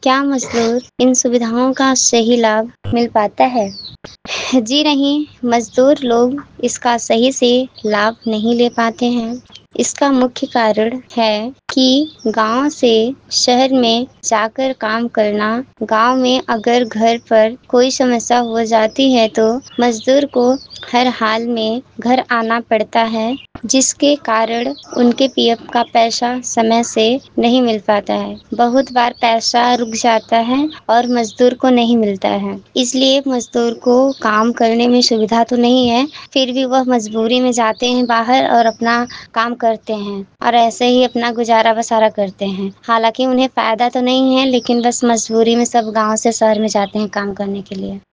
क्या मज़दूर इन सुविधाओं का सही लाभ मिल पाता है? जी नहीं, मज़दूर लोग इसका सही से लाभ नहीं ले पाते हैं। इसका मुख्य कारण है कि गाँव से शहर में जाकर काम करना। गाँव में अगर घर पर कोई समस्या हो जाती है तो मज़दूर को हर हाल में घर आना पड़ता है, जिसके कारण उनके पीएफ का पैसा समय से नहीं मिल पाता है। बहुत बार पैसा रुक जाता है और मज़दूर को नहीं मिलता है। इसलिए मज़दूर को काम करने में सुविधा तो नहीं है, फिर भी वह मजबूरी में जाते हैं बाहर और अपना काम करते हैं और ऐसे ही अपना गुजारा-बसारा करते हैं। हालाँकि उन्हें फ़ायदा तो नहीं है, लेकिन बस मजबूरी में सब गाँव से शहर में जाते हैं काम करने के लिए।